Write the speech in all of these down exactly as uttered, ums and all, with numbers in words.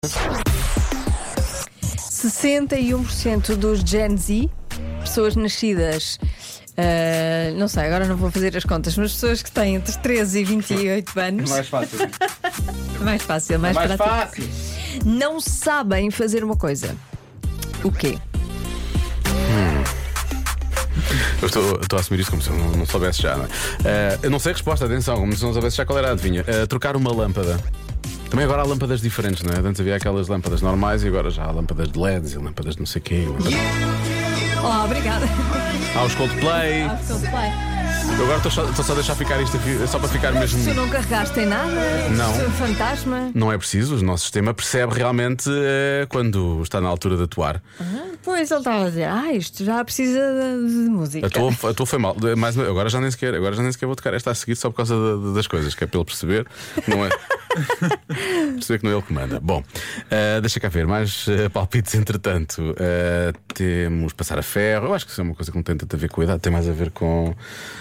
sessenta e um por cento dos Gen Z, pessoas nascidas, uh, não sei, agora não vou fazer as contas, mas pessoas que têm entre treze e vinte e oito anos. Mais fácil. mais fácil, mais, mais prático. fácil. Não sabem fazer uma coisa. O quê? Hum. Eu estou, estou a assumir isso como se eu não, não soubesse já, não é? Uh, eu não sei a resposta, atenção, como se não soubesse já qual era a adivinha. Uh, trocar uma lâmpada. Também agora há lâmpadas diferentes, não é? Antes havia aquelas lâmpadas normais e agora já há lâmpadas de L E Ds e lâmpadas de não sei o quê. Lâmpadas... Oh, obrigada. Há os Coldplay. Há os Coldplay. Eu agora estou só, estou só a deixar ficar isto só para ficar mesmo. Tu não carregaste em nada? Não. Fantasma? Não é preciso, o nosso sistema percebe realmente uh, quando está na altura de atuar. Ah, pois ele estava a dizer, ah, isto já precisa de, de música. A tua, a tua foi mal. Mais, agora já nem sequer, agora já nem sequer vou tocar esta a seguir só por causa de, de, das coisas, que é para ele perceber. Não é? Perceber que não é ele que manda. Bom, uh, deixa cá ver, mais uh, palpites entretanto. Uh, temos passar a ferro. Eu acho que isso é uma coisa que não tem tanto a ver com a idade, tem mais a ver com.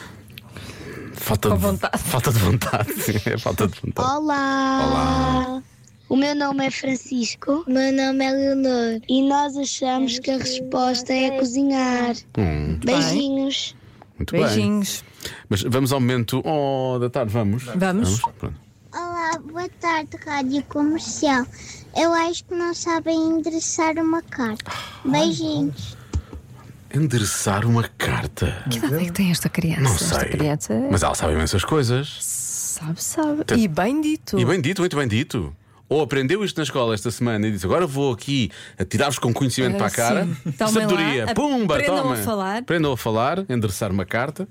Falta com de vontade. Falta de vontade, sim, é falta de vontade. Olá! Olá! O meu nome é Francisco. O meu nome é Leonor. E nós achamos que a resposta é cozinhar. Hum, Beijinhos. muito Beijinhos. bem. Mas vamos ao momento oh, da tarde, vamos? Vamos. Pronto. Olá, boa tarde, Rádio Comercial. Eu acho que não sabem endereçar uma carta. Beijinhos. Endereçar uma carta. Que idade é que tem esta criança? Não Esta sei. criança Mas ela sabe imensas coisas. sabe, sabe. E bem dito. E bem dito, muito bem dito. Ou aprendeu isto na escola esta semana e disse: agora vou aqui atirar-vos com conhecimento Ah, para a cara. sim. Tomem Sabedoria, lá, pumba, aprendam toma. a falar. Aprendam a falar, endereçar uma carta.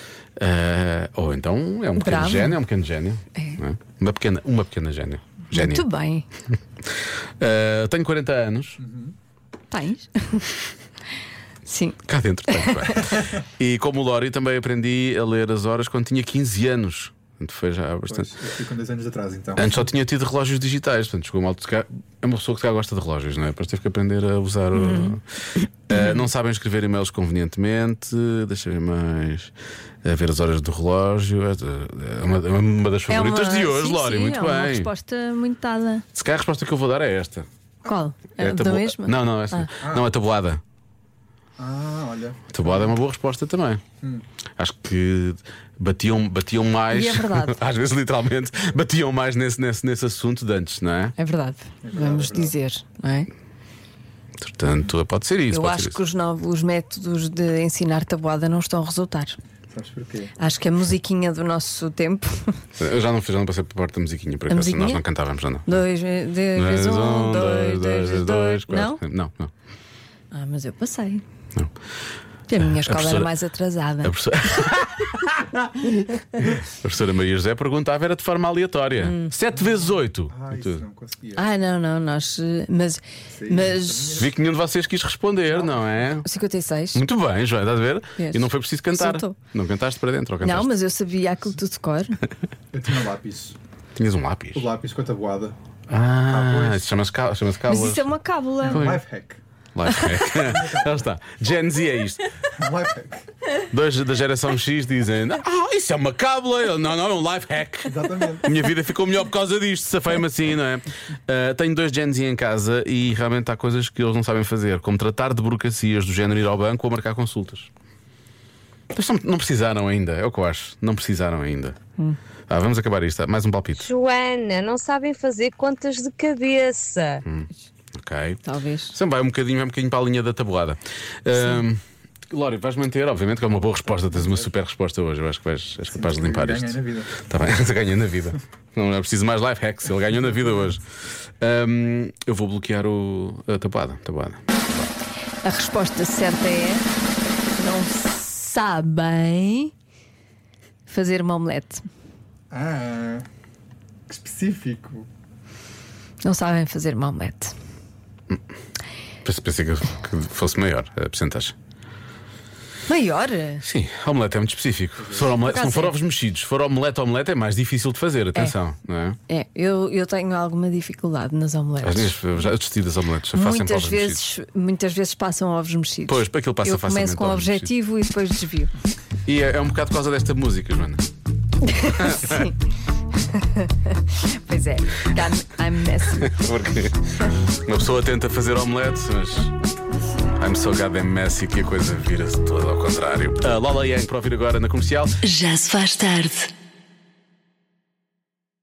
Ah, ou então é um pequeno Bravo. gênio, é um pequeno gênio. É. Não é? Uma pequena, uma pequena gênio. Gênia. Muito bem. Ah, tenho quarenta anos. Tens? Sim. Cá dentro tenho, bem. E como o Lori também aprendi a ler as horas quando tinha quinze anos. Portanto, foi já há bastante. Pois, eu fui com dois anos atrás, então. Antes só tinha tido relógios digitais. Portanto, chegou mal de tocar. É uma pessoa que já gosta de relógios, não é? Depois teve que aprender a usar. Uhum. O... Uh, não sabem escrever e-mails convenientemente. Deixa eu ver mais. A ver as horas do relógio. É uma, é uma das favoritas É uma- de hoje, sim, Lori. sim, Muito é uma bem. resposta muito dada. Se calhar a resposta que eu vou dar é esta. Qual? É É a da tabu- mesma? Não, não, essa. Não, a tabuada. Ah, olha. A tabuada é uma boa resposta também. Acho que batiam, batiam mais. E é verdade. Às vezes, literalmente, batiam mais nesse, nesse, nesse assunto de antes, não é? É verdade. verdade, Vamos é verdade. dizer, não é? Portanto, pode ser isso. Eu pode acho ser que os novos métodos de ensinar tabuada não estão a resultar. Sabes porquê? Acho que a musiquinha do nosso tempo. isso. Eu já não, já não passei por parte da musiquinha, por A acaso. musiquinha? Nós não cantávamos, já não. Dois vezes um, dois, dois vezes dois. Não? quatro. Não, não. Ah, mas eu passei. não. Porque a minha escola professora- era mais atrasada. A professora... a professora Maria José perguntava, era de forma aleatória: Hum. sete vezes oito. Ah, isso não conseguia. Ah, não, não, nós. eh, Mas. Sim, Mas. Vi que nenhum de vocês quis responder, não é? cinquenta e seis. Muito bem, João, estás a ver? Vês? E não foi preciso cantar. Resultou. Não cantaste para dentro, ou cantaste? Não, mas eu sabia aquilo tudo de cor. Eu tinha lápis. Tinhas um lápis. O lápis com a tabuada. Ah, Ah, pois. isso chama-se cá- chama-se Mas cábulas. isso é uma cábula. Foi. Life hack. Life hack. Lá está. Gen Z é isto. Life hack. Dois da geração X dizem: ah, isso é uma cábula. Eu, Não, não, é um life hack. Exatamente. A minha vida ficou melhor por causa disto. Safei-me assim, não é? Ah, tenho dois Gen Z em casa e realmente há coisas que eles não sabem fazer, como tratar de burocracias do género ir ao banco ou marcar consultas. Mas não, não precisaram ainda, é o que eu acho. Não precisaram ainda. Ah, vamos acabar isto. Mais um palpite. Joana, não sabem fazer contas de cabeça. Ok. Talvez. Sempre vai um bocadinho, vai um bocadinho para a linha da tabuada. Um, Lori, vais manter, obviamente, que é uma boa resposta. Tens uma super resposta hoje. Eu acho que vais, és capaz de limpar Ganhei isto. na vida. Está bem, você ganhou na vida. Não é preciso mais life hacks. Ele ganhou na vida hoje. Um, eu vou bloquear o, a tabuada. tabuada. A resposta certa é: não sabem fazer uma omelete. Ah, que específico. Não sabem fazer uma omelete. Pensei pensei que, que fosse maior a porcentagem. Maior? Sim, a omelete é muito específico. Se, for omelete, se não for ovos mexidos, se for omelete, omelete é mais difícil de fazer. Atenção, não é? É, eu, eu tenho alguma dificuldade nas Às omeletes. vezes eu já desisti das omeletes. Eu faço sempre Muitas ovos mexidos. vezes, muitas vezes passam ovos mexidos. Pois, para aquilo passa eu facilmente começo com o ovos objetivo e depois desvio. E é, é um bocado por causa desta música, Joana. Sim. Pois é, I'm, I'm messy. Porque uma pessoa tenta fazer omelete, mas I'm so goddamn messy que a coisa vira-se toda ao contrário. A Lola Young para ouvir agora na Comercial. Já se faz tarde.